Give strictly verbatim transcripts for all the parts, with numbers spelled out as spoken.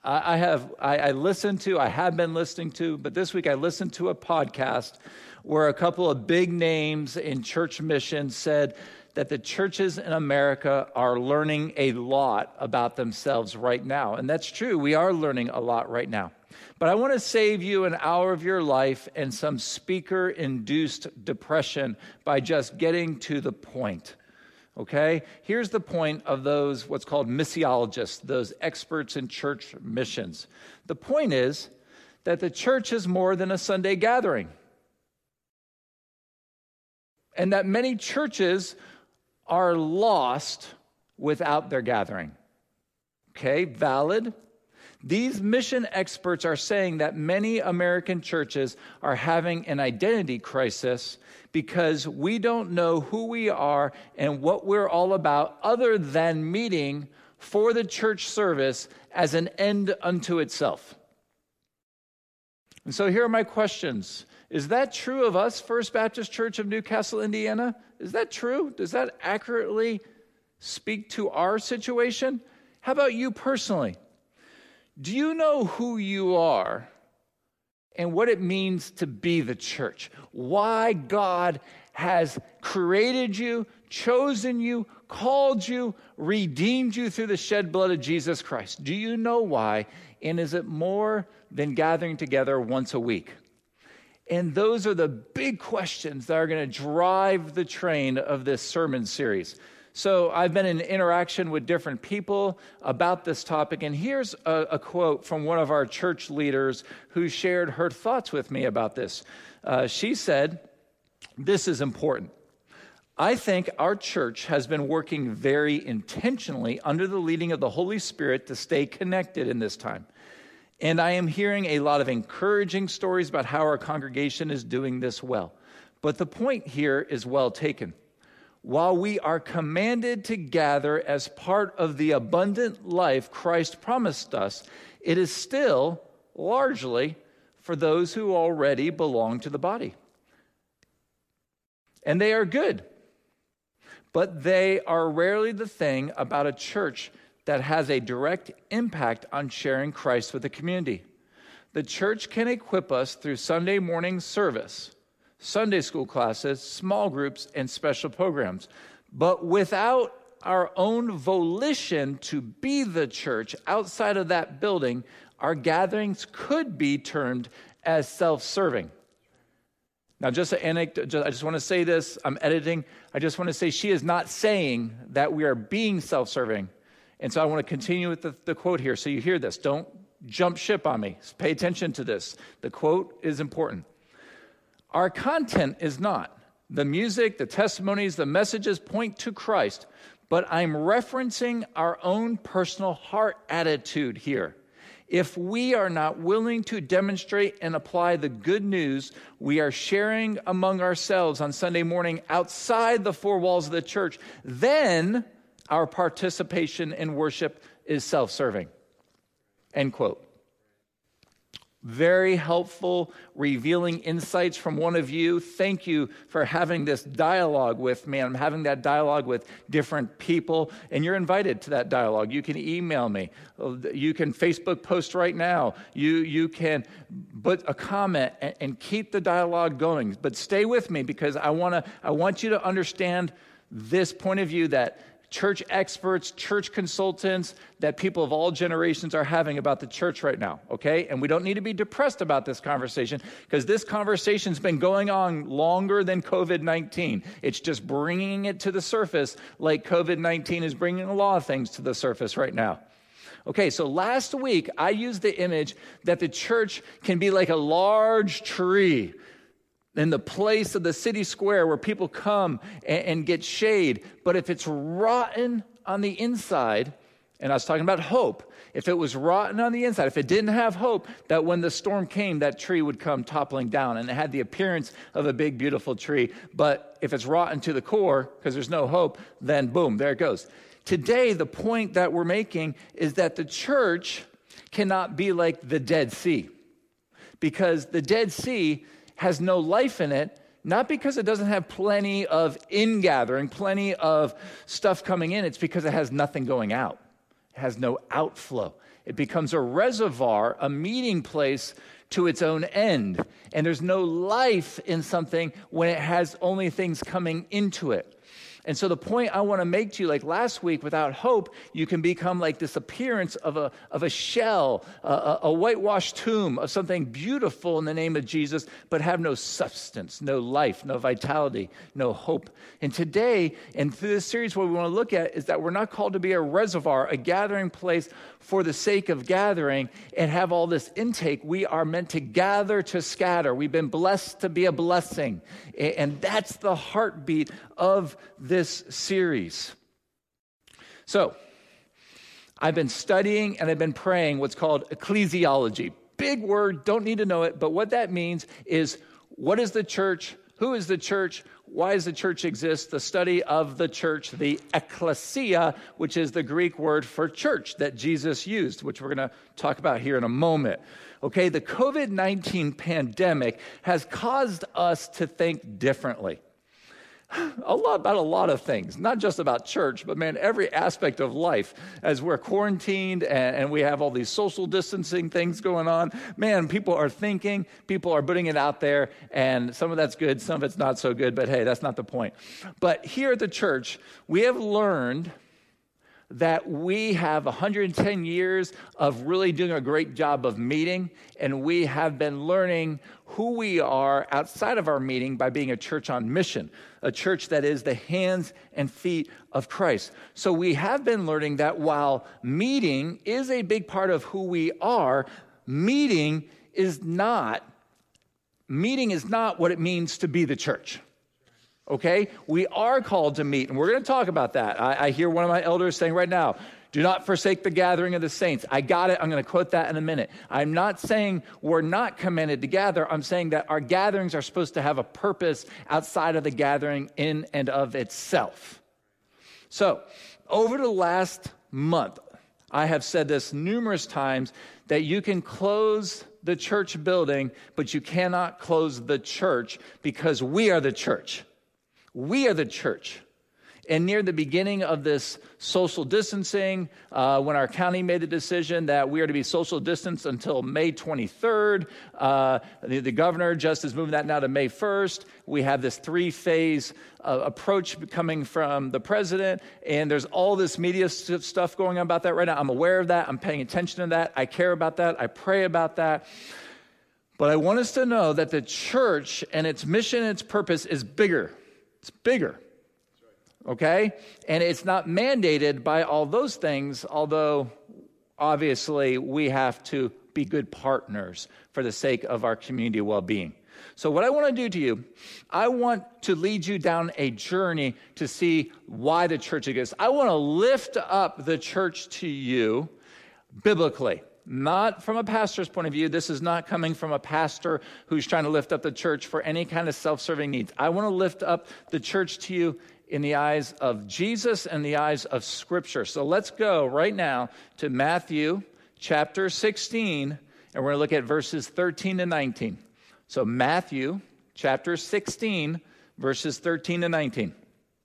I have, I, I listened to, I have been listening to, but this week I listened to a podcast where a couple of big names in church mission said that the churches in America are learning a lot about themselves right now. And that's true. We are learning a lot right now. But I want to save you an hour of your life and some speaker-induced depression by just getting to the point. Okay? Here's the point of those, what's called missiologists, those experts in church missions. The point is that the church is more than a Sunday gathering. And that many churches are lost without their gathering. Okay, valid. These mission experts are saying that many American churches are having an identity crisis because we don't know who we are and what we're all about other than meeting for the church service as an end unto itself. And so here are my questions. Is that true of us, First Baptist Church of Newcastle, Indiana? Is that true? Does that accurately speak to our situation? How about you personally? Do you know who you are and what it means to be the church? Why God has created you, chosen you, called you, redeemed you through the shed blood of Jesus Christ? Do you know why? And is it more than gathering together once a week? And those are the big questions that are going to drive the train of this sermon series. So I've been in interaction with different people about this topic, and here's a, a quote from one of our church leaders who shared her thoughts with me about this. Uh, she said, "This is important. I think our church has been working very intentionally under the leading of the Holy Spirit to stay connected in this time. And I am hearing a lot of encouraging stories about how our congregation is doing this well. But the point here is well taken. While we are commanded to gather as part of the abundant life Christ promised us, it is still largely for those who already belong to the body. And they are good, but they are rarely the thing about a church that has a direct impact on sharing Christ with the community. The church can equip us through Sunday morning service, Sunday school classes, small groups, and special programs. But without our own volition to be the church outside of that building, our gatherings could be termed as self-serving." Now, just an anecdote, I just want to say this. I'm editing. I just want to say she is not saying that we are being self-serving. And so I want to continue with the, the quote here so you hear this. Don't jump ship on me. Pay attention to this. The quote is important. "Our content is not. The music, the testimonies, the messages point to Christ, but I'm referencing our own personal heart attitude here. If we are not willing to demonstrate and apply the good news we are sharing among ourselves on Sunday morning outside the four walls of the church, then our participation in worship is self-serving." End quote. Very helpful, revealing insights from one of you. Thank you for having this dialogue with me. I'm having that dialogue with different people, and you're invited to that dialogue. You can email me. You can Facebook post right now. You, you can put a comment and, and keep the dialogue going. But stay with me because I want to. I want you to understand this point of view that church experts, church consultants, that people of all generations are having about the church right now, okay? And we don't need to be depressed about this conversation because this conversation's been going on longer than covid nineteen. It's just bringing it to the surface like covid nineteen is bringing a lot of things to the surface right now. Okay, so last week I used the image that the church can be like a large tree in the place of the city square where people come and, and get shade. But if it's rotten on the inside, and I was talking about hope, if it was rotten on the inside, if it didn't have hope, that when the storm came, that tree would come toppling down, and it had the appearance of a big, beautiful tree. But if it's rotten to the core, because there's no hope, then boom, there it goes. Today, the point that we're making is that the church cannot be like the Dead Sea, because the Dead Sea has no life in it, not because it doesn't have plenty of ingathering, plenty of stuff coming in. It's because it has nothing going out. It has no outflow. It becomes a reservoir, a meeting place to its own end. And there's no life in something when it has only things coming into it. And so the point I want to make to you, like last week, without hope, you can become like this appearance of a, of a shell, a, a whitewashed tomb of something beautiful in the name of Jesus, but have no substance, no life, no vitality, no hope. And today, and through this series, what we want to look at is that we're not called to be a reservoir, a gathering place for the sake of gathering and have all this intake. We are meant to gather to scatter. We've been blessed to be a blessing. And that's the heartbeat of this series. So, I've been studying and I've been praying what's called ecclesiology. Big word, don't need to know it, but what that means is, what is the church? Who is the church? Why does the church exist? The study of the church, the ecclesia, which is the Greek word for church that Jesus used, which we're going to talk about here in a moment. Okay, the covid nineteen pandemic has caused us to think differently. A lot about a lot of things, not just about church, but man, every aspect of life. As we're quarantined and, and we have all these social distancing things going on, man, people are thinking, people are putting it out there, and some of that's good, some of it's not so good, but hey, that's not the point. But here at the church, we have learned that we have one hundred ten years of really doing a great job of meeting, and we have been learning who we are outside of our meeting by being a church on mission, a church that is the hands and feet of Christ. So we have been learning that while meeting is a big part of who we are, meeting is not, meeting is not what it means to be the church. Okay? We are called to meet, and we're going to talk about that. I, I hear one of my elders saying right now, do not forsake the gathering of the saints. I got it. I'm going to quote that in a minute. I'm not saying we're not commanded to gather. I'm saying that our gatherings are supposed to have a purpose outside of the gathering in and of itself. So, over the last month, I have said this numerous times, that you can close the church building, but you cannot close the church, because we are the church. We are the church. And near the beginning of this social distancing, uh, when our county made the decision that we are to be social distanced until May twenty-third, uh, the, the governor just is moving that now to May first. We have this three-phase uh, approach coming from the president, and there's all this media st- stuff going on about that right now. I'm aware of that. I'm paying attention to that. I care about that. I pray about that. But I want us to know that the church and its mission and its purpose is bigger. It's bigger. Okay? And it's not mandated by all those things, although obviously we have to be good partners for the sake of our community well-being. So what I want to do to you, I want to lead you down a journey to see why the church exists. I want to lift up the church to you biblically. Not from a pastor's point of view. This is not coming from a pastor who's trying to lift up the church for any kind of self-serving needs. I want to lift up the church to you in the eyes of Jesus and the eyes of Scripture. So let's go right now to Matthew chapter sixteen, and we're going to look at verses thirteen to nineteen. So Matthew chapter sixteen, verses thirteen to nineteen.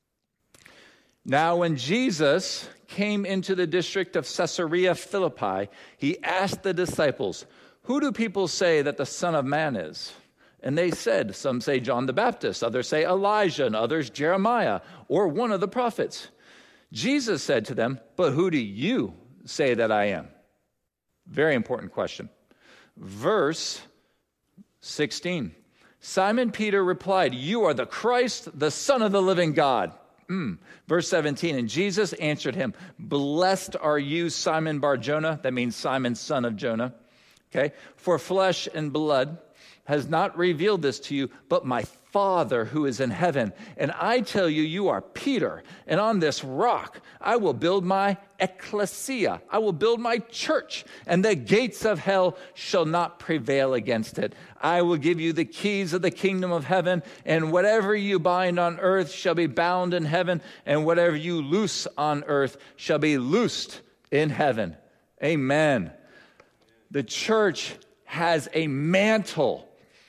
Now when Jesus came into the district of Caesarea Philippi, he asked the disciples, "Who do people say that the Son of Man is?" And they said, some say John the Baptist, others say Elijah, and others Jeremiah, or one of the prophets. Jesus said to them, "But who do you say that I am?" Very important question. Verse sixteen. Simon Peter replied, "You are the Christ, the Son of the living God." Mm. Verse seventeen, and Jesus answered him, "Blessed are you, Simon Bar-Jonah," that means Simon, son of Jonah, okay? "For flesh and blood has not revealed this to you, but my Father who is in heaven. And I tell you, you are Peter, and on this rock I will build my ecclesia. I will build my church, and the gates of hell shall not prevail against it. I will give you the keys of the kingdom of heaven, and whatever you bind on earth shall be bound in heaven, and whatever you loose on earth shall be loosed in heaven." Amen. The church has a mantle.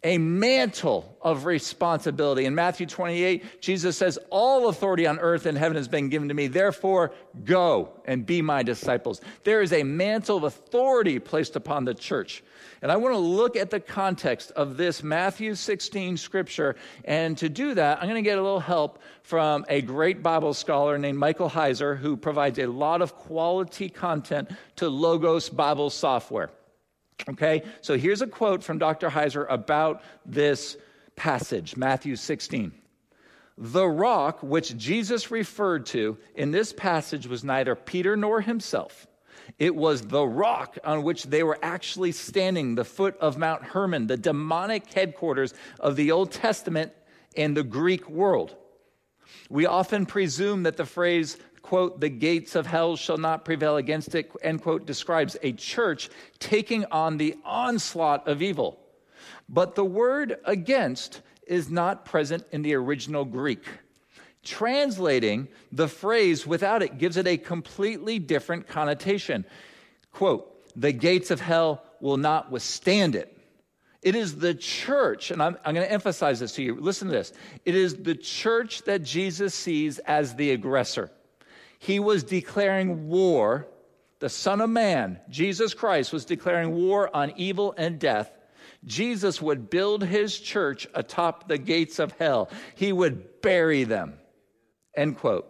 a mantle of responsibility. In Matthew twenty-eight, Jesus says, all authority on earth and heaven has been given to me. Therefore, go and be my disciples. There is a mantle of authority placed upon the church. And I want to look at the context of this Matthew sixteen scripture. And to do that, I'm going to get a little help from a great Bible scholar named Michael Heiser, who provides a lot of quality content to Logos Bible software. Okay, so here's a quote from Doctor Heiser about this passage, Matthew sixteen. The rock which Jesus referred to in this passage was neither Peter nor himself. It was the rock on which they were actually standing, the foot of Mount Hermon, the demonic headquarters of the Old Testament and the Greek world. We often presume that the phrase, quote, the gates of hell shall not prevail against it, end quote, describes a church taking on the onslaught of evil. But the word against is not present in the original Greek. Translating the phrase without it gives it a completely different connotation. Quote, the gates of hell will not withstand it. It is the church, and I'm, I'm going to emphasize this to you. Listen to this. It is the church that Jesus sees as the aggressor. He was declaring war. The Son of Man, Jesus Christ, was declaring war on evil and death. Jesus would build his church atop the gates of hell. He would bury them. End quote.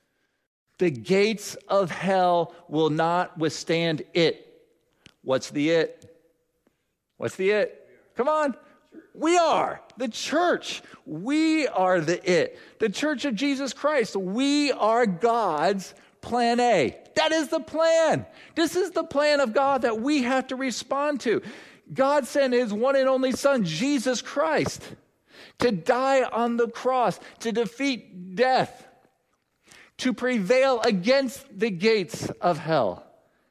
The gates of hell will not withstand it. What's the it? What's the it? Come on. We are the church. We are the it. The church of Jesus Christ. We are God's plan A. That is the plan. This is the plan of God that we have to respond to. God sent his one and only Son, Jesus Christ, to die on the cross, to defeat death, to prevail against the gates of hell.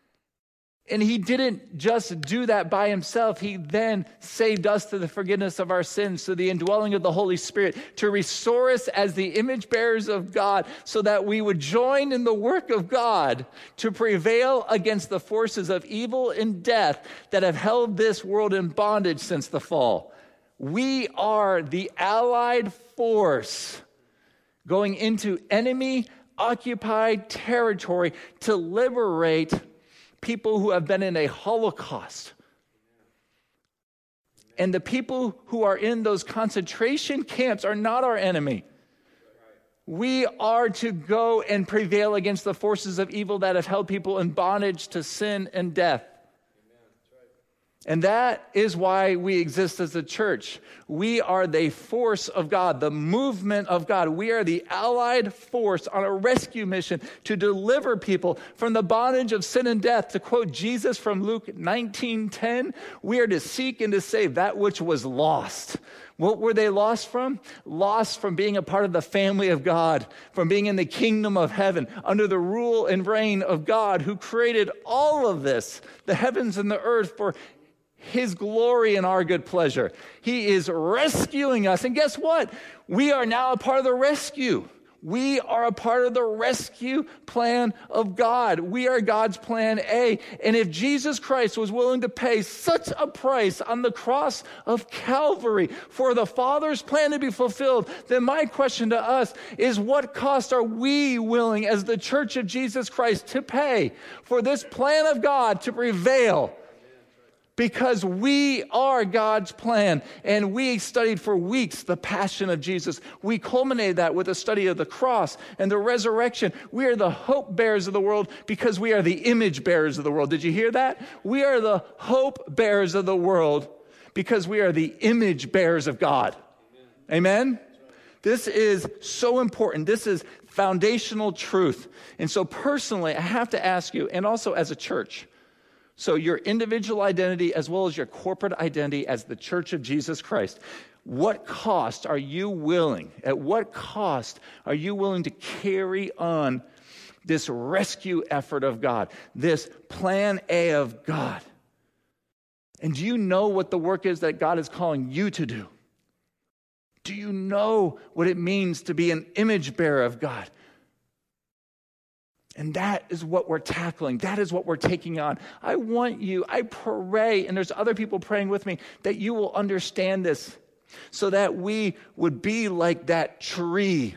And he didn't just do that by himself. He then saved us to the forgiveness of our sins, to the indwelling of the Holy Spirit, to restore us as the image bearers of God, so that we would join in the work of God to prevail against the forces of evil and death that have held this world in bondage since the fall. We are the allied force going into enemy-occupied territory to liberate people who have been in a Holocaust. And the people who are in those concentration camps are not our enemy. We are to go and prevail against the forces of evil that have held people in bondage to sin and death. And that is why we exist as a church. We are the force of God, the movement of God. We are the allied force on a rescue mission to deliver people from the bondage of sin and death. To quote Jesus from Luke nineteen ten, we are to seek and to save that which was lost. What were they lost from? Lost from being a part of the family of God, from being in the kingdom of heaven, under the rule and reign of God, who created all of this, the heavens and the earth, for his glory and our good pleasure. He is rescuing us. And guess what? We are now a part of the rescue. We are a part of the rescue plan of God. We are God's plan A. And if Jesus Christ was willing to pay such a price on the cross of Calvary for the Father's plan to be fulfilled, then my question to us is, what cost are we willing as the church of Jesus Christ to pay for this plan of God to prevail? Because we are God's plan, and we studied for weeks the passion of Jesus. We culminated that with a study of the cross and the resurrection. We are the hope bearers of the world because we are the image bearers of the world. Did you hear that? We are the hope bearers of the world because we are the image bearers of God. Amen? Amen? This is so important. This is foundational truth. And so personally, I have to ask you, and also as a church, so your individual identity as well as your corporate identity as the church of Jesus Christ, what cost are you willing, at what cost are you willing to carry on this rescue effort of God, this plan A of God? And do you know what the work is that God is calling you to do? Do you know what it means to be an image bearer of God? And that is what we're tackling. That is what we're taking on. I want you, I pray, and there's other people praying with me, that you will understand this so that we would be like that tree,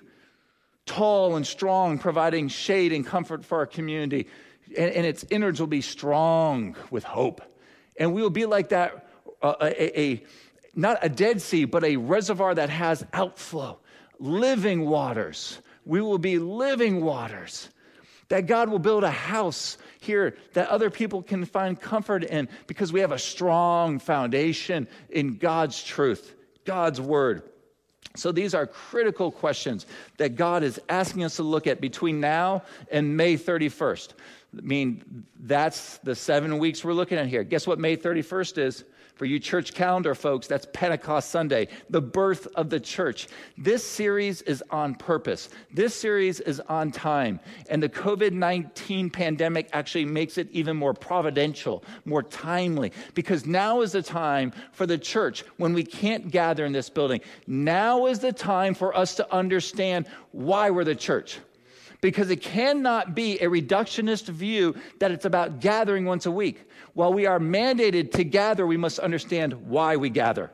tall and strong, providing shade and comfort for our community. And, and its innards will be strong with hope. And we will be like that, uh, a, a not a Dead Sea, but a reservoir that has outflow, living waters. We will be living waters. That God will build a house here that other people can find comfort in because we have a strong foundation in God's truth, God's word. So these are critical questions that God is asking us to look at between now and May thirty-first. I mean, that's the seven weeks we're looking at here. Guess what May thirty-first is? For you church calendar folks, that's Pentecost Sunday, the birth of the church. This series is on purpose. This series is on time. And the covid nineteen pandemic actually makes it even more providential, more timely, because now is the time for the church when we can't gather in this building. Now is the time for us to understand why we're the church. Because it cannot be a reductionist view that it's about gathering once a week. While we are mandated to gather, we must understand why we gather.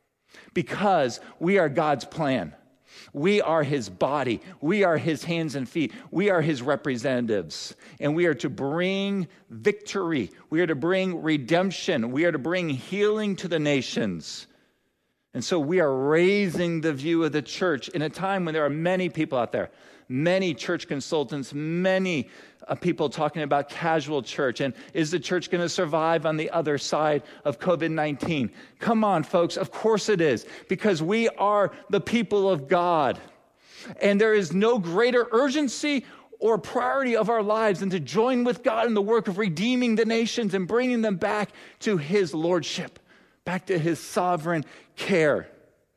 Because we are God's plan. We are his body. We are his hands and feet. We are his representatives. And we are to bring victory. We are to bring redemption. We are to bring healing to the nations. And so we are raising the view of the church in a time when there are many people out there, many church consultants, many uh, people talking about casual church. And is the church going to survive on the other side of covid nineteen? Come on, folks. Of course it is, because we are the people of God. And there is no greater urgency or priority of our lives than to join with God in the work of redeeming the nations and bringing them back to his lordship, back to his sovereign care.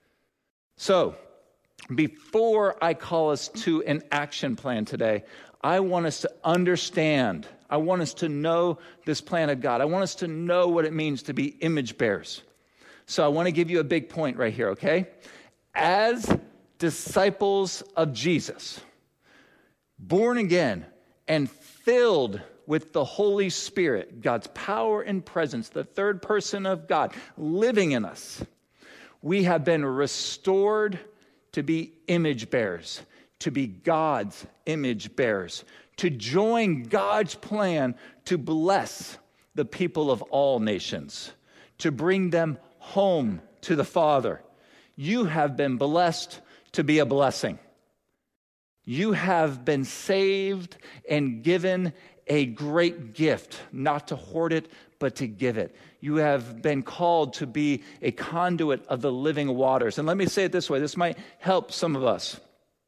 So, before I call us to an action plan today, I want us to understand, I want us to know this plan of God. I want us to know what it means to be image bearers. So I want to give you a big point right here, okay? As disciples of Jesus, born again and filled with the Holy Spirit, God's power and presence, the third person of God living in us, we have been restored to be image bearers, to be God's image bearers, to join God's plan to bless the people of all nations, to bring them home to the Father. You have been blessed to be a blessing. You have been saved and given a great gift, not to hoard it, but to give it. You have been called to be a conduit of the living waters. And let me say it this way, this might help some of us.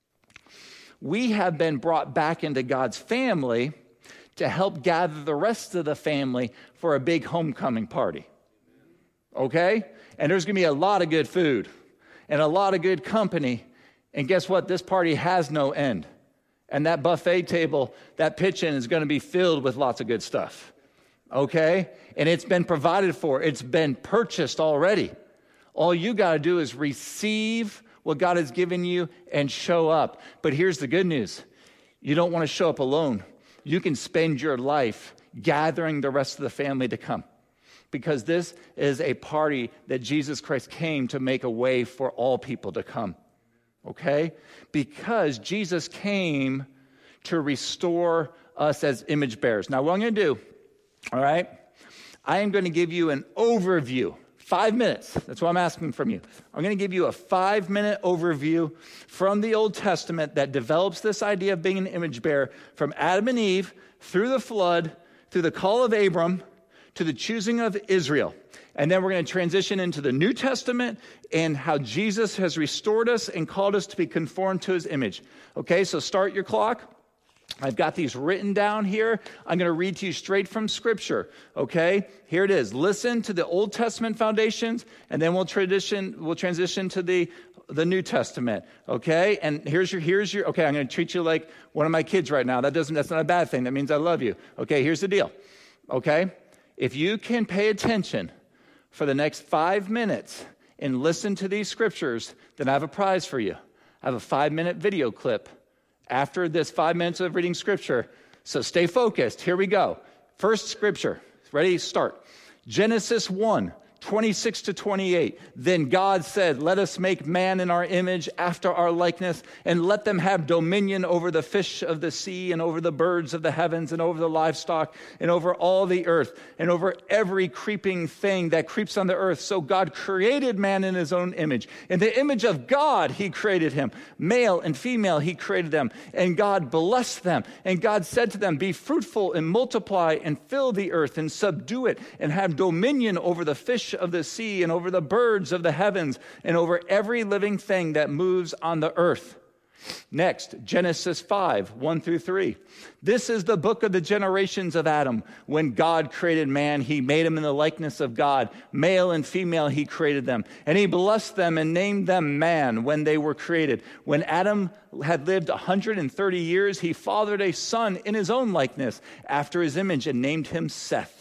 We have been brought back into God's family to help gather the rest of the family for a big homecoming party. Okay? And there's going to be a lot of good food and a lot of good company. And guess what? This party has no end. And that buffet table, that pitch-in is going to be filled with lots of good stuff. Okay? And it's been provided for. It's been purchased already. All you got to do is receive what God has given you and show up. But here's the good news. You don't want to show up alone. You can spend your life gathering the rest of the family to come. Because this is a party that Jesus Christ came to make a way for all people to come. Okay? Because Jesus came to restore us as image bearers. Now, what I'm going to do, all right, I am going to give you an overview. Five minutes. That's what I'm asking from you. I'm going to give you a five-minute overview from the Old Testament that develops this idea of being an image bearer from Adam and Eve through the flood, through the call of Abram, to the choosing of Israel. And then we're going to transition into the New Testament and how Jesus has restored us and called us to be conformed to his image. Okay, so start your clock. I've got these written down here. I'm going to read to you straight from Scripture, okay? Here it is. Listen to the Old Testament foundations, and then we'll transition, we'll transition to the, the New Testament, okay? And here's your, here's your, okay, I'm going to treat you like one of my kids right now. That doesn't, that's not a bad thing. That means I love you. Okay, here's the deal, okay? If you can pay attention for the next five minutes and listen to these scriptures, then I have a prize for you. I have a five-minute video clip. After this five minutes of reading scripture, So stay focused. Here we go. First scripture. Ready? Start. Genesis one. twenty-six to twenty-eight. Then God said, let us make man in our image after our likeness, and let them have dominion over the fish of the sea, and over the birds of the heavens, and over the livestock, and over all the earth, and over every creeping thing that creeps on the earth. So God created man in his own image. In the image of God, he created him. Male and female, he created them. And God blessed them. And God said to them, be fruitful and multiply and fill the earth and subdue it, and have dominion over the fish of the sea, and over the birds of the heavens, and over every living thing that moves on the earth. Next, Genesis five, one through three. This is the book of the generations of Adam. When God created man, he made him in the likeness of God. Male and female, he created them. And he blessed them and named them man when they were created. When Adam had lived one hundred thirty years, he fathered a son in his own likeness, after his image, and named him Seth.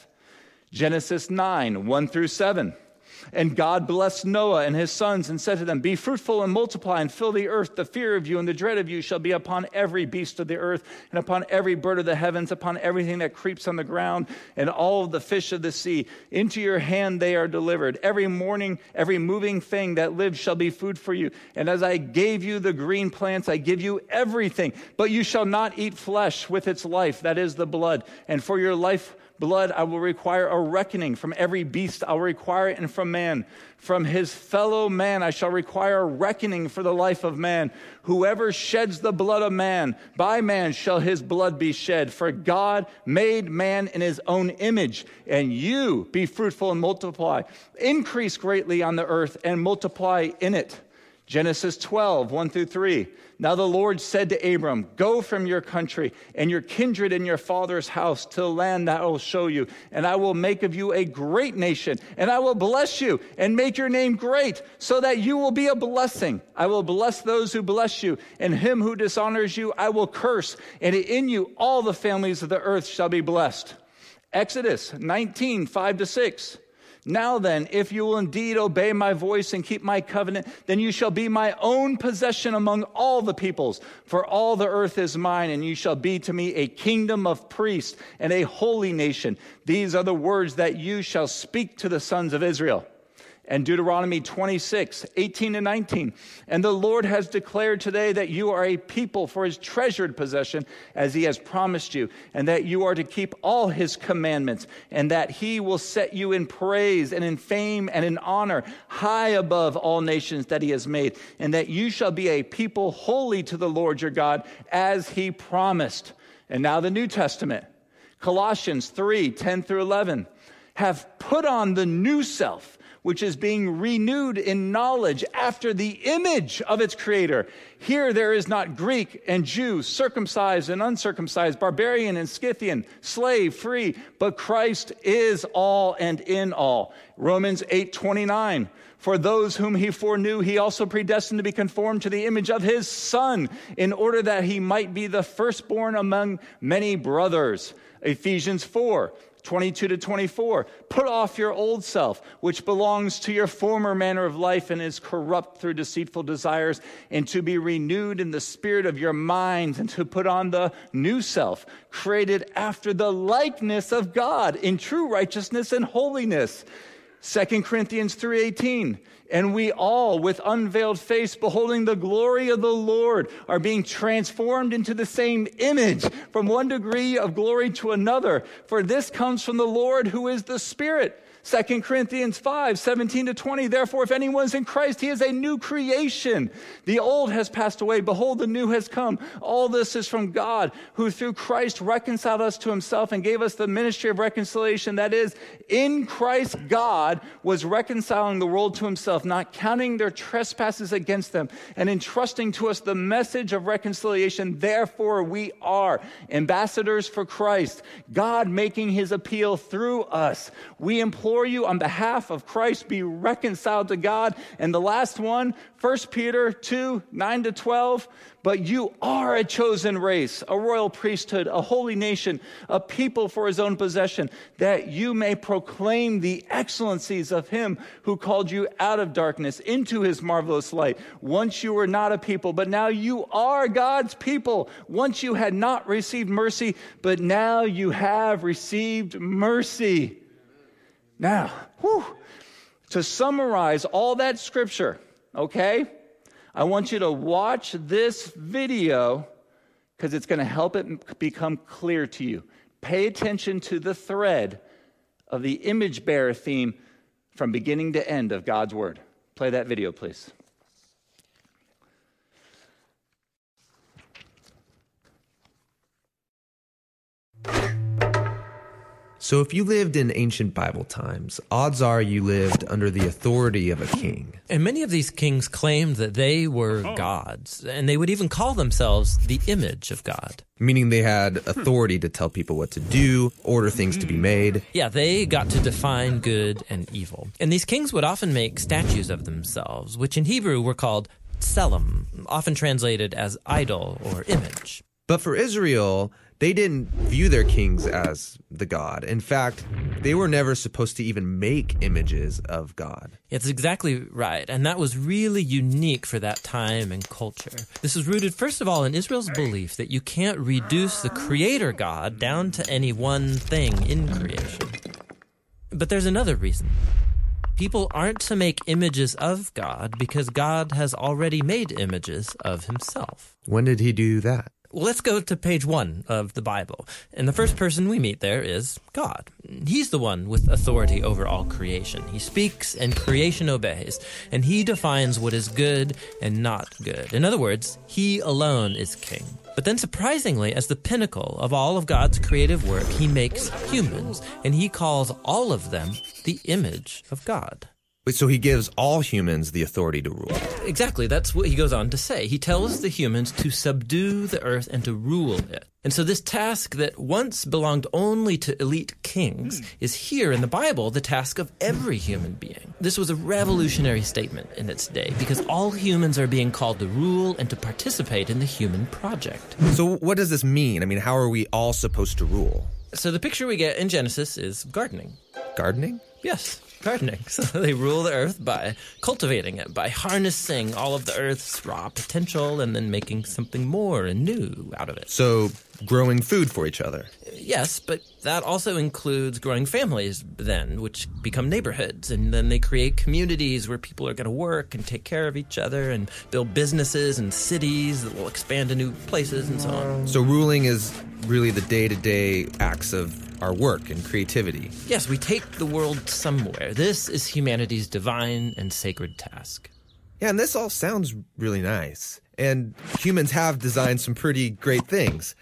Genesis nine, one through seven. And God blessed Noah and his sons and said to them, be fruitful and multiply and fill the earth. The fear of you and the dread of you shall be upon every beast of the earth, and upon every bird of the heavens, upon everything that creeps on the ground, and all the fish of the sea. Into your hand they are delivered. Every morning, every moving thing that lives shall be food for you. And as I gave you the green plants, I give you everything. But you shall not eat flesh with its life, that is the blood. And for your life blood I will require a reckoning. From every beast I will require it, and from man. From his fellow man I shall require a reckoning for the life of man. Whoever sheds the blood of man, by man shall his blood be shed. For God made man in his own image. And you be fruitful and multiply. Increase greatly on the earth and multiply in it. Genesis twelve, one through three. Now the Lord said to Abram, go from your country and your kindred and your father's house to the land that I will show you. And I will make of you a great nation, and I will bless you and make your name great, so that you will be a blessing. I will bless those who bless you, and him who dishonors you I will curse. And in you all the families of the earth shall be blessed. Exodus nineteen, five to six. Now then, if you will indeed obey my voice and keep my covenant, then you shall be my own possession among all the peoples. For all the earth is mine, and you shall be to me a kingdom of priests and a holy nation. These are the words that you shall speak to the sons of Israel. And Deuteronomy twenty-six, eighteen to nineteen. And the Lord has declared today that you are a people for his treasured possession, as he has promised you, and that you are to keep all his commandments, and that he will set you in praise and in fame and in honor high above all nations that he has made, and that you shall be a people holy to the Lord your God, as he promised. And now the New Testament. Colossians three, ten through eleven. Have put on the new self, which is being renewed in knowledge after the image of its creator. Here there is not Greek and Jew, circumcised and uncircumcised, barbarian and Scythian, slave, free, but Christ is all and in all. Romans eight twenty-nine. For those whom he foreknew, he also predestined to be conformed to the image of his Son, in order that he might be the firstborn among many brothers. Ephesians four. twenty-two to twenty-four. Put off your old self, which belongs to your former manner of life and is corrupt through deceitful desires, and to be renewed in the spirit of your minds, and to put on the new self, created after the likeness of God in true righteousness and holiness. Second Corinthians three eighteen. And we all, with unveiled face, beholding the glory of the Lord, are being transformed into the same image, from one degree of glory to another. For this comes from the Lord, who is the Spirit. Second Corinthians five, seventeen to twenty. Therefore, if anyone is in Christ, he is a new creation. The old has passed away. Behold, the new has come. All this is from God, who through Christ reconciled us to himself and gave us the ministry of reconciliation. That is, in Christ, God was reconciling the world to himself, not counting their trespasses against them, and entrusting to us the message of reconciliation. Therefore, we are ambassadors for Christ, God making his appeal through us. We implore you on behalf of Christ, be reconciled to God. And the last one, First Peter two, nine to twelve. But you are a chosen race, a royal priesthood, a holy nation, a people for his own possession, that you may proclaim the excellency excellencies of him who called you out of darkness into his marvelous light. Once you were not a people, but now you are God's people. Once you had not received mercy, but now you have received mercy. Now, whew, to summarize all that scripture, okay, I want you to watch this video because it's going to help it become clear to you. Pay attention to the thread of the image bearer theme from beginning to end of God's word. Play that video, please. So if you lived in ancient Bible times, odds are you lived under the authority of a king. And many of these kings claimed that they were gods, and they would even call themselves the image of God. Meaning they had authority to tell people what to do, order things to be made. Yeah, they got to define good and evil. And these kings would often make statues of themselves, which in Hebrew were called tselem, often translated as idol or image. But for Israel, they didn't view their kings as the God. In fact, they were never supposed to even make images of God. It's exactly right, and that was really unique for that time and culture. This is rooted, first of all, in Israel's belief that you can't reduce the creator God down to any one thing in creation. But there's another reason. People aren't to make images of God because God has already made images of himself. When did he do that? Well, let's go to page one of the Bible. And the first person we meet there is God. He's the one with authority over all creation. He speaks and creation obeys. And he defines what is good and not good. In other words, he alone is king. But then surprisingly, as the pinnacle of all of God's creative work, he makes humans. And he calls all of them the image of God. So he gives all humans the authority to rule. Exactly. That's what he goes on to say. He tells the humans to subdue the earth and to rule it. And so this task that once belonged only to elite kings is here in the Bible the task of every human being. This was a revolutionary statement in its day because all humans are being called to rule and to participate in the human project. So what does this mean? I mean, how are we all supposed to rule? So the picture we get in Genesis is gardening. Gardening? Yes, gardening. So they rule the earth by cultivating it, by harnessing all of the earth's raw potential and then making something more and new out of it. So growing food for each other. Yes, but that also includes growing families then, which become neighborhoods. And then they create communities where people are going to work and take care of each other and build businesses and cities that will expand to new places and so on. So ruling is really the day-to-day acts of our work and creativity. Yes, we take the world somewhere. This is humanity's divine and sacred task. Yeah, and this all sounds really nice. And humans have designed some pretty great things.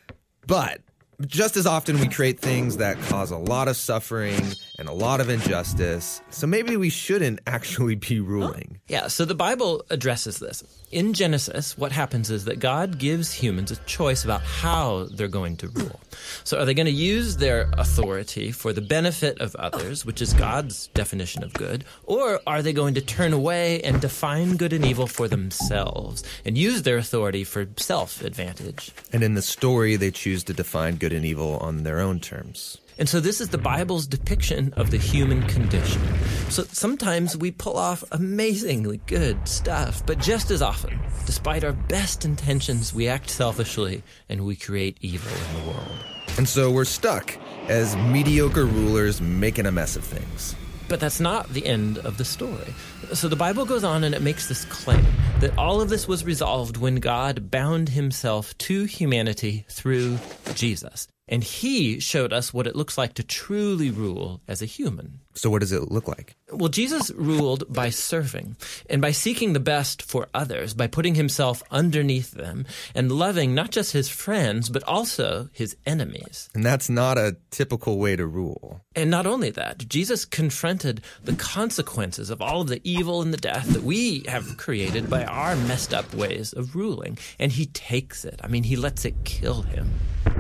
But just as often we create things that cause a lot of suffering and a lot of injustice. So maybe we shouldn't actually be ruling. Yeah, so the Bible addresses this. In Genesis, what happens is that God gives humans a choice about how they're going to rule. So are they going to use their authority for the benefit of others, which is God's definition of good, or are they going to turn away and define good and evil for themselves and use their authority for self-advantage? And in the story, they choose to define good and evil on their own terms. And so this is the Bible's depiction of the human condition. So sometimes we pull off amazingly good stuff, but just as often, despite our best intentions, we act selfishly and we create evil in the world. And so we're stuck as mediocre rulers making a mess of things. But that's not the end of the story. So the Bible goes on and it makes this claim that all of this was resolved when God bound himself to humanity through Jesus. And he showed us what it looks like to truly rule as a human. So what does it look like? Well, Jesus ruled by serving and by seeking the best for others, by putting himself underneath them and loving not just his friends, but also his enemies. And that's not a typical way to rule. And not only that, Jesus confronted the consequences of all of the evil and the death that we have created by our messed up ways of ruling. And he takes it. I mean, he lets it kill him.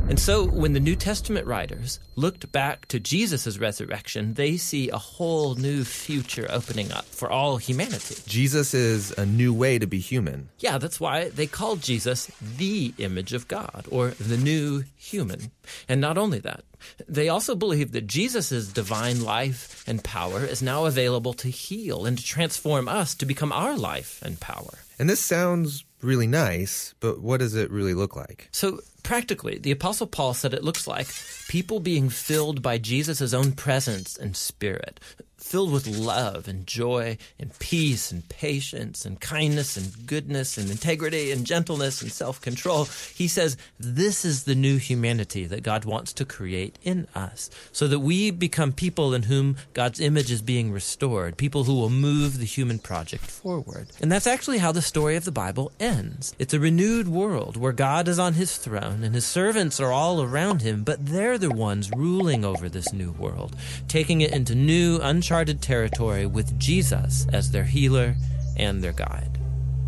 And so when the New Testament writers looked back to Jesus' resurrection, they see a whole new future opening up for all humanity. Jesus is a new way to be human. Yeah, that's why they called Jesus the image of God, or the new human. And not only that, they also believe that Jesus' divine life and power is now available to heal and to transform us to become our life and power. And this sounds really nice, but what does it really look like? So practically, the Apostle Paul said it looks like people being filled by Jesus' own presence and spirit, filled with love and joy and peace and patience and kindness and goodness and integrity and gentleness and self-control. He says this is the new humanity that God wants to create in us, so that we become people in whom God's image is being restored, people who will move the human project forward. And that's actually how the story of the Bible ends. It's a renewed world where God is on his throne and his servants are all around him, but they're the ones ruling over this new world, taking it into new, uncharted territory with Jesus as their healer and their guide.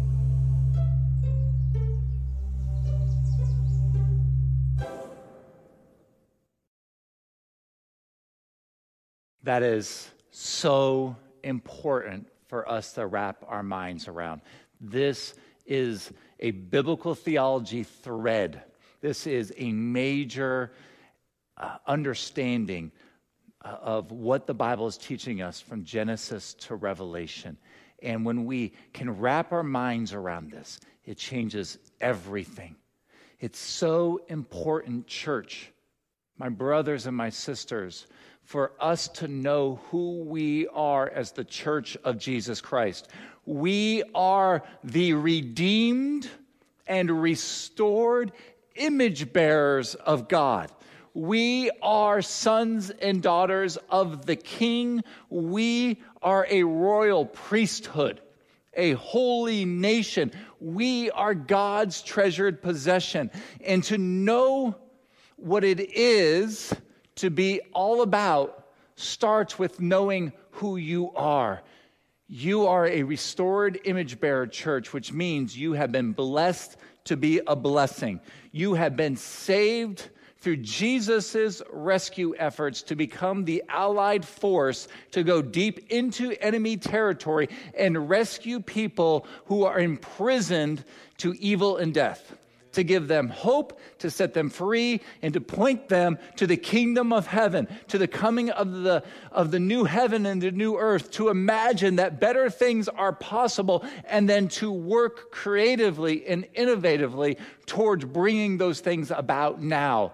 That is so important for us to wrap our minds around. This is a biblical theology thread. This is a major uh, understanding uh, of what the Bible is teaching us from Genesis to Revelation. And when we can wrap our minds around this, it changes everything. It's so important, church, my brothers and my sisters, for us to know who we are as the church of Jesus Christ. We are the redeemed and restored image bearers of God. We are sons and daughters of the King. We are a royal priesthood, a holy nation. We are God's treasured possession. And to know what it is to be all about starts with knowing who you are. You are a restored image bearer church, which means you have been blessed to be a blessing. You have been saved through Jesus' rescue efforts to become the allied force to go deep into enemy territory and rescue people who are imprisoned to evil and death, to give them hope, to set them free, and to point them to the kingdom of heaven, to the coming of the, of the new heaven and the new earth, to imagine that better things are possible, and then to work creatively and innovatively towards bringing those things about now.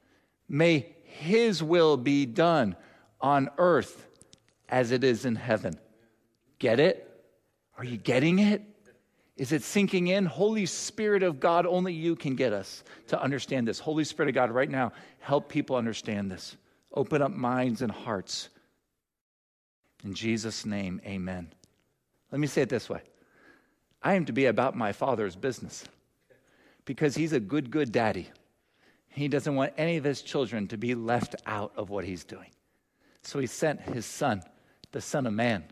May his will be done on earth as it is in heaven. Get it? Are you getting it? Is it sinking in? Holy Spirit of God, only you can get us to understand this. Holy Spirit of God, right now, help people understand this. Open up minds and hearts. In Jesus' name, amen. Let me say it this way. I am to be about my Father's business because he's a good, good daddy. He doesn't want any of his children to be left out of what he's doing. So he sent his son, the Son of Man,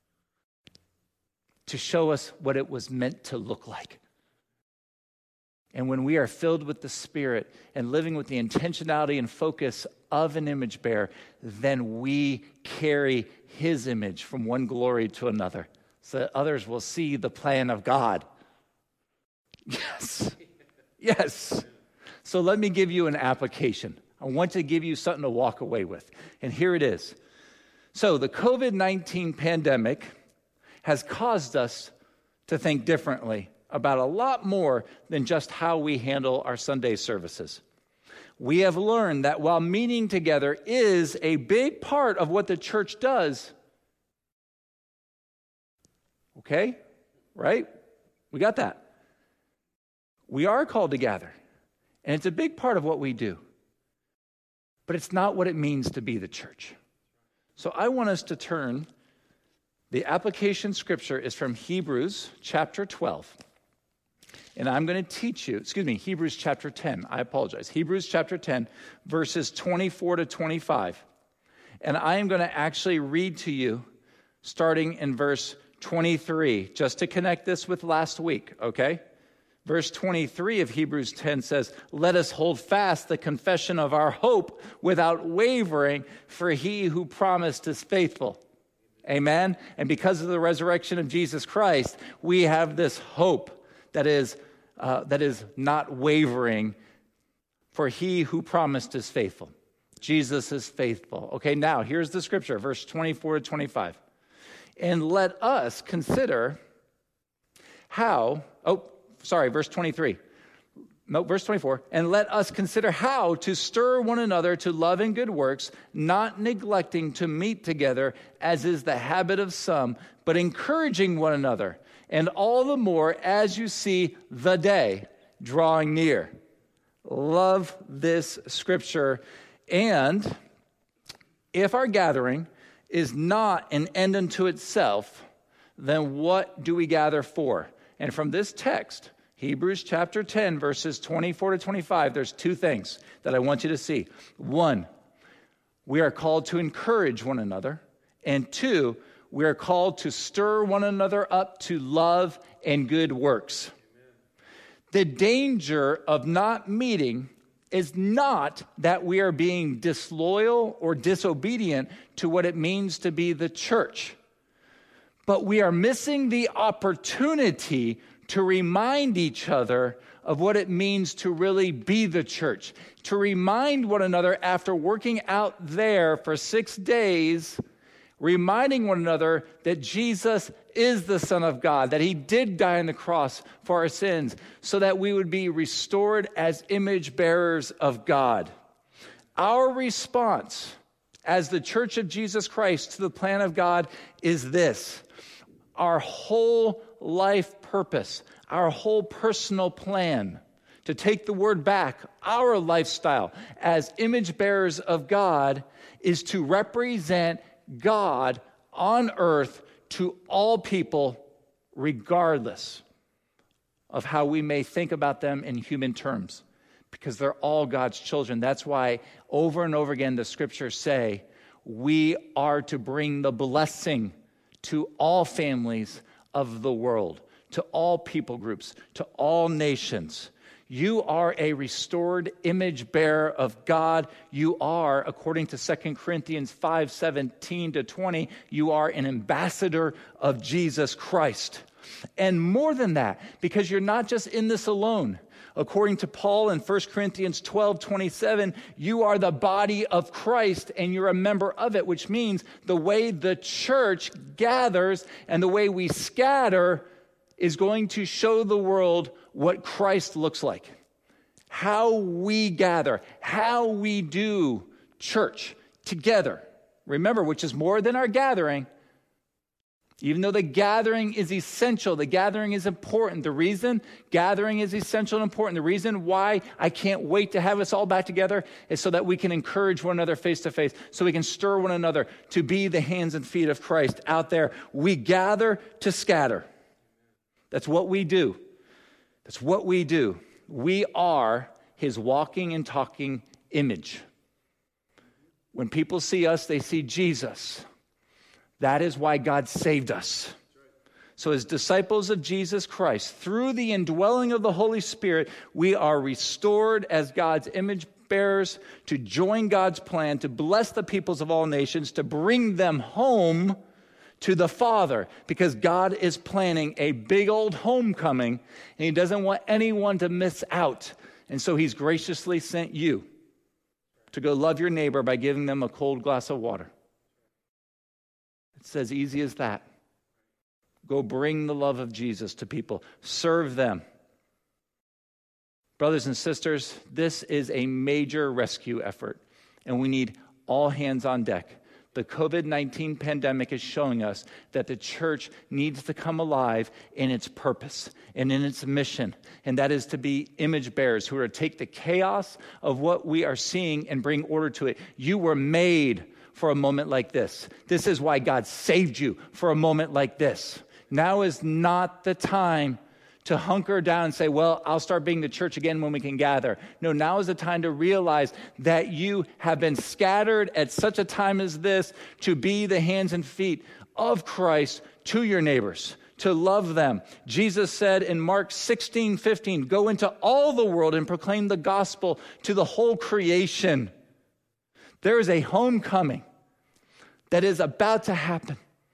to show us what it was meant to look like. And when we are filled with the Spirit and living with the intentionality and focus of an image bearer, then we carry his image from one glory to another so that others will see the plan of God. Yes. Yes. So let me give you an application. I want to give you something to walk away with. And here it is. So the covid nineteen pandemic has caused us to think differently about a lot more than just how we handle our Sunday services. We have learned that while meeting together is a big part of what the church does, okay, right? We got that. We are called to gather, and it's a big part of what we do, but it's not what it means to be the church. So I want us to turn. The application scripture is from Hebrews chapter twelve. And I'm going to teach you, excuse me, Hebrews chapter ten. I apologize. Hebrews chapter ten, verses twenty-four to twenty-five. And I am going to actually read to you starting in verse twenty-three, just to connect this with last week, okay? Verse twenty-three of Hebrews ten says, let us hold fast the confession of our hope without wavering, for he who promised is faithful. Amen? And because of the resurrection of Jesus Christ, we have this hope that is, uh, that is not wavering, for he who promised is faithful. Jesus is faithful. Okay, now here's the scripture, verse twenty-four to twenty-five. And let us consider how, oh, sorry, verse twenty-three. No, verse twenty-four. And let us consider how to stir one another to love and good works, not neglecting to meet together, as is the habit of some, but encouraging one another, and all the more as you see the day drawing near. Love this scripture. And if our gathering is not an end unto itself, then what do we gather for? And from this text, Hebrews chapter ten, verses twenty-four to twenty-five, there's two things that I want you to see. One, we are called to encourage one another. And two, we are called to stir one another up to love and good works. The danger of not meeting is not that we are being disloyal or disobedient to what it means to be the church, but we are missing the opportunity to remind each other of what it means to really be the church, to remind one another after working out there for six days, reminding one another that Jesus is the Son of God, that he did die on the cross for our sins, so that we would be restored as image bearers of God. Our response as the Church of Jesus Christ to the plan of God is this: our whole life purpose, our whole personal plan, to take the word back, our lifestyle as image bearers of God is to represent God on earth to all people, regardless of how we may think about them in human terms, because they're all God's children. That's why over and over again the scriptures say we are to bring the blessing to all families of the world, to all people groups, to all nations. You are a restored image bearer of God. You are, according to Second Corinthians five, seventeen to twenty, you are an ambassador of Jesus Christ. And more than that, because you're not just in this alone. According to Paul in First Corinthians twelve, twenty-seven, you are the body of Christ and you're a member of it, which means the way the church gathers and the way we scatter is going to show the world what Christ looks like. How we gather, how we do church together. Remember, which is more than our gathering. Even though the gathering is essential, the gathering is important. The reason gathering is essential and important, the reason why I can't wait to have us all back together is so that we can encourage one another face to face, so we can stir one another to be the hands and feet of Christ out there. We gather to scatter. That's what we do. That's what we do. We are his walking and talking image. When people see us, they see Jesus. That is why God saved us. So as disciples of Jesus Christ, through the indwelling of the Holy Spirit, we are restored as God's image bearers to join God's plan, to bless the peoples of all nations, to bring them home to the Father, because God is planning a big old homecoming, and he doesn't want anyone to miss out. And so he's graciously sent you to go love your neighbor by giving them a cold glass of water. It's as easy as that. Go bring the love of Jesus to people. Serve them. Brothers and sisters, this is a major rescue effort, and we need all hands on deck. The covid nineteen pandemic is showing us that the church needs to come alive in its purpose and in its mission, and that is to be image bearers who are to take the chaos of what we are seeing and bring order to it. You were made for a moment like this. This is why God saved you for a moment like this. Now is not the time to hunker down and say, well, I'll start being the church again when we can gather. No, now is the time to realize that you have been scattered at such a time as this to be the hands and feet of Christ to your neighbors, to love them. Jesus said in Mark sixteen fifteen, go into all the world and proclaim the gospel to the whole creation. There is a homecoming that is about to happen.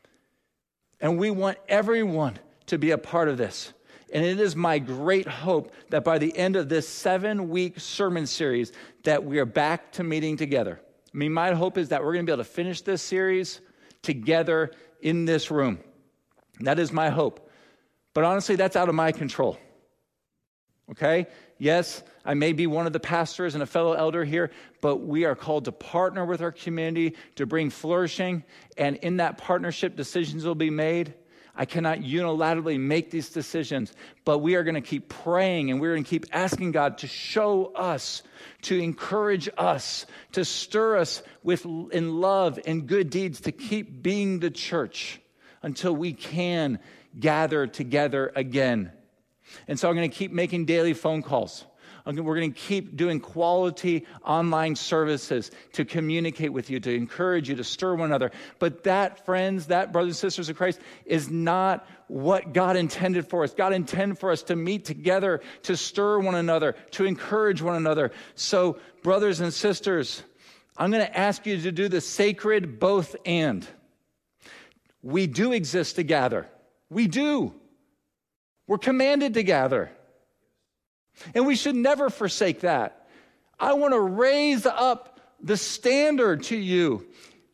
And we want everyone to be a part of this. And it is my great hope that by the end of this seven-week sermon series that we are back to meeting together. I mean, my hope is that we're going to be able to finish this series together in this room. That is my hope. But honestly, that's out of my control. Okay? Yes, I may be one of the pastors and a fellow elder here, but we are called to partner with our community to bring flourishing. And in that partnership, decisions will be made. I cannot unilaterally make these decisions, but we are going to keep praying and we're going to keep asking God to show us, to encourage us, to stir us with in love and good deeds, to keep being the church until we can gather together again. And so I'm going to keep making daily phone calls. We're going to keep doing quality online services to communicate with you, to encourage you, to stir one another. But that, friends, that, brothers and sisters of Christ, is not what God intended for us. God intended for us to meet together, to stir one another, to encourage one another. So, brothers and sisters, I'm going to ask you to do the sacred both and. We do exist to gather. We do. We're commanded to gather. And we should never forsake that. I want to raise up the standard to you.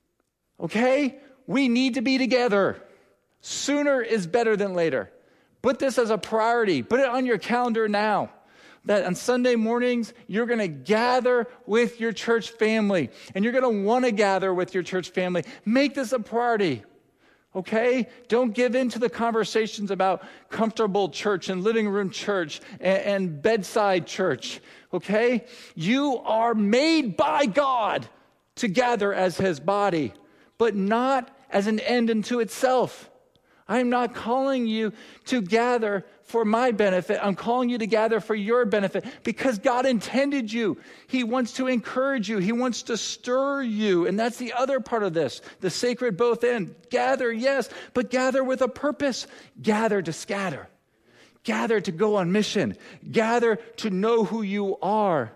Okay? We need to be together. Sooner is better than later. Put this as a priority. Put it on your calendar now. That on Sunday mornings, you're going to gather with your church family. And you're going to want to gather with your church family. Make this a priority. Okay? Don't give in to the conversations about comfortable church and living room church and, and bedside church. Okay? You are made by God to gather as his body, but not as an end unto itself. I'm not calling you to gather for my benefit. I'm calling you to gather for your benefit because God intended you. He wants to encourage you. He wants to stir you. And that's the other part of this, the sacred both end. Gather, yes, but gather with a purpose. Gather to scatter. Gather to go on mission. Gather to know who you are.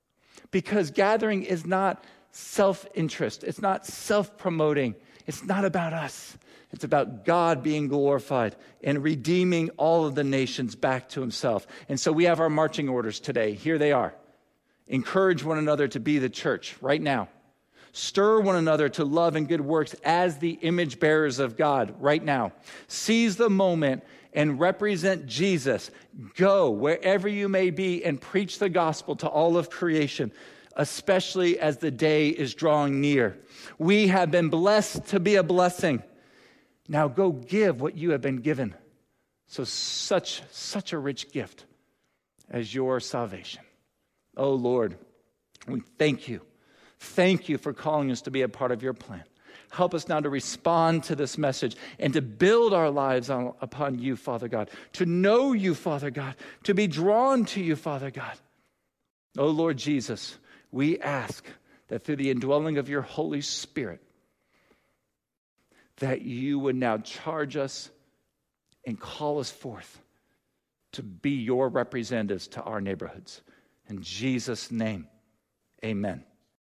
Because gathering is not self-interest. It's not self-promoting. It's not about us. It's about God being glorified and redeeming all of the nations back to himself. And so we have our marching orders today. Here they are. Encourage one another to be the church right now. Stir one another to love and good works as the image bearers of God right now. Seize the moment and represent Jesus. Go wherever you may be and preach the gospel to all of creation, especially as the day is drawing near. We have been blessed to be a blessing. Now go give what you have been given. So such, such a rich gift as your salvation. Oh Lord, we thank you. Thank you for calling us to be a part of your plan. Help us now to respond to this message and to build our lives on, upon you, Father God, to know you, Father God, to be drawn to you, Father God. Oh Lord Jesus, we ask that through the indwelling of your Holy Spirit, that you would now charge us and call us forth to be your representatives to our neighborhoods. In Jesus' name, amen.